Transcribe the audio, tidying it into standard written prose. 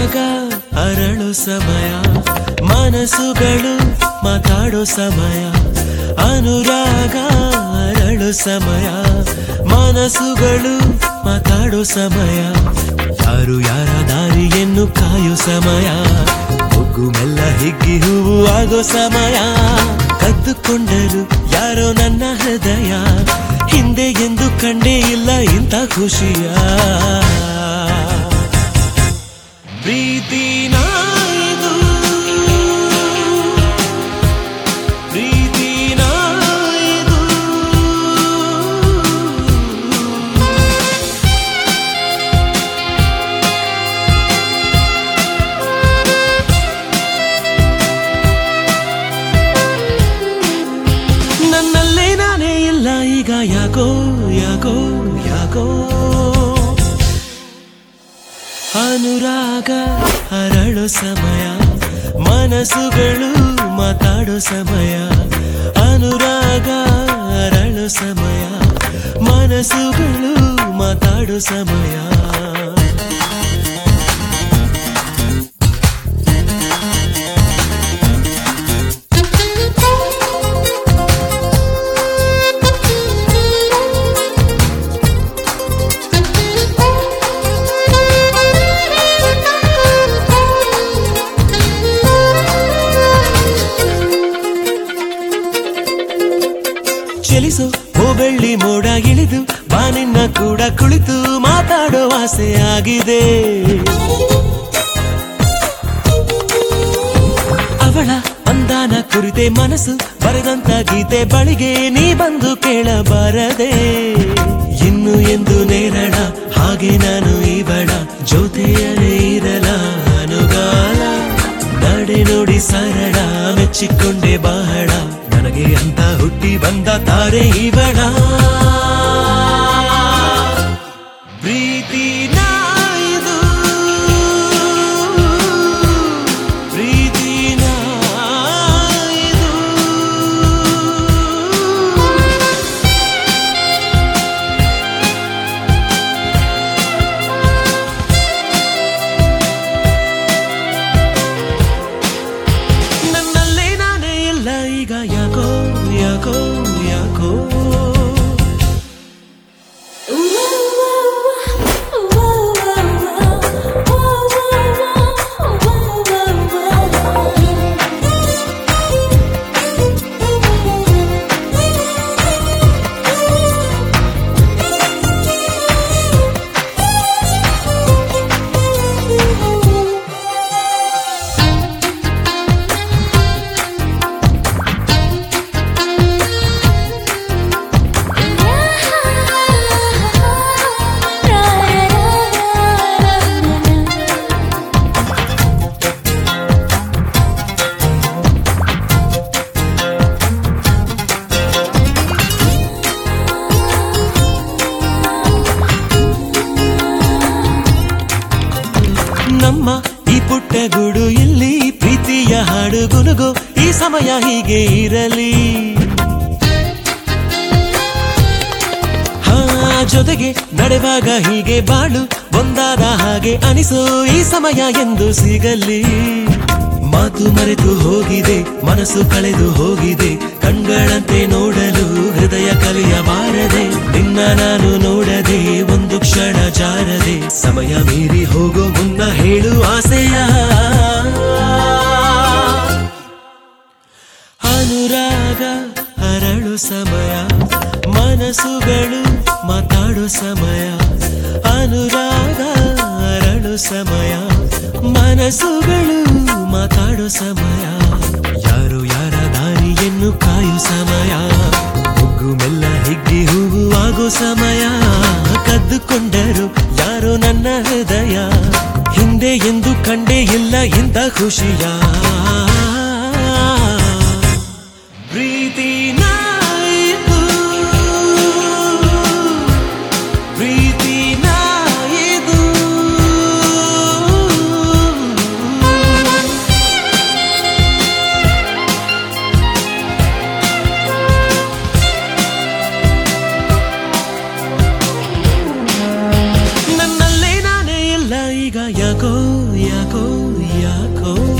ಅನುರಾಗ ಅರಳು ಸಮಯ ಮನಸ್ಸುಗಳು ಮಾತಾಡೋ ಸಮಯ ಅನುರಾಗ ಅರಳು ಸಮಯ ಮನಸ್ಸುಗಳು ಮಾತಾಡೋ ಸಮಯ ಯಾರು ಯಾರ ದಾರಿಯನ್ನು ಕಾಯೋ ಸಮಯ ಮೊಗ್ಗು ಮೆಲ್ಲ ಹಿಗ್ಗಿ ಹೂವು ಆಗೋ ಸಮಯ ಕದ್ದುಕೊಂಡರು ಯಾರೋ ನನ್ನ ಹೃದಯ ಹಿಂದೆ ಎಂದು ಕಂಡೇ ಇಲ್ಲ ಇಂಥ ಖುಷಿಯ ಪ್ರೀತಿನ ಇದು ಪ್ರೀತಿನ ಇದು ನನ್ನಲ್ಲೇ ನಾನೇ ಇಲ್ಲ ಈಗ ಯಾಕೋ ಯಾಕೋ ಯಾಕೋ ಅನುರಾಗ ಅರಳೋ ಸಮಯ ಮನಸ್ಸುಗಳು ಮಾತಾಡೋ ಸಮಯ ಅನುರಾಗ ಅರಳೋ ಸಮಯ ಮನಸ್ಸುಗಳು ಮಾತಾಡೋ ಸಮಯ ಚಲಿಸೋ ಓ ಬೆಳ್ಳಿ ಮೋಡ ಇಳಿದು ಬಾನಿನ್ನ ಕೂಡ ಕುಳಿತು ಮಾತಾಡೋ ಆಸೆ ಆಗಿದೆ ಅವಳ ಅಂದಾನ ಕುರಿತೆ ಮನಸ್ಸು ಬರೆದಂತ ಗೀತೆ ಬಳಿಗೆ ನೀ ಬಂದು ಕೇಳಬಾರದೆ ಇನ್ನು ಎಂದು ನೇರಳ ಹಾಗೆ ನಾನು ಇವಳ ಜೊತೆಯಲೇ ಇರಲ ಅನುಗಾಲ ನಡೆ ನೋಡಿ ಸರಳ ಮೆಚ್ಚಿಕೊಂಡೆ ಬಹಳ ನನಗೆ ಅಂತ ಹುಟ್ಟಿ ಬಂದ ತಾರೆ ಇವಳ ಪ್ರೀತಿನ ಇದು ಪ್ರೀತಿನ ಇದು ನನ್ನಲ್ಲೇ ನಾನೇ ಇಲ್ಲ ಈಗ ಯಾಕೋ ಯಾಕೋ ಯಾಕೋ ನಮ್ಮ ಈ ಪುಟ್ಟ ಗೂಡು ಇಲ್ಲಿ ಪ್ರೀತಿಯ ಹಾಡು ಗುನುಗು ಈ ಸಮಯ ಹೀಗೆ ಇರಲಿ ಜೊತೆಗೆ ನಡೆವಾಗ ಹೀಗೆ ಬಾಳು ಒಂದಾದ ಹಾಗೆ ಅನಿಸೋ ಈ ಸಮಯ ಎಂದು ಸಿಗಲಿ ಮಾತು ಮರೆತು ಹೋಗಿದೆ ಮನಸ್ಸು ಕಳೆದು ಹೋಗಿದೆ ಕಣ್ಗಳಂತೆ ನೋಡಲು ಹೃದಯ ಕಲಿಯಬಾರದೆ ನಿನ್ನ ನಾನು ನೋಡದೆ ಒಂದು ಕ್ಷಣ ಜಾರದೆ ಸಮಯ ಮೀರಿ ಹೋಗೋ ಮುನ್ನ ಹೇಳು ಆಸೆಯ ಅನುರಾಗ ಅರಳು ಸಮಯ ಮನಸ್ಸುಗಳು ಮಾತಾಡೋ ಸಮಯ ಅನುರಾಗ ಅರಳು ಸಮಯ ಮನಸ್ಸುಗಳು ಮಾತಾಡೋ ಸಮಯ ಯಾರು ಯಾರ ದಾರಿಯನ್ನು ಕಾಯೋ ಸಮಯ ಮೊಗ್ಗು ಮೆಲ್ಲ ಹಿಗ್ಗಿ ಹೂವು ಆಗೋ ಸಮಯ ಕದ್ದುಕೊಂಡರು ಯಾರೋ ನನ್ನ ಹೃದಯ ಹಿಂದೆ ಎಂದು ಕಂಡೇ ಇಲ್ಲ ಇಂಥ ಖುಷಿಯ ಪ್ರೀತಿನ ಇದು ಪ್ರೀತಿನ ಇದು ನನ್ನಲ್ಲೇ ನಾನೇ ಇಲ್ಲ ಈಗ ಯಾಕೋ ಯಾಕೋ ಯಾಕೋ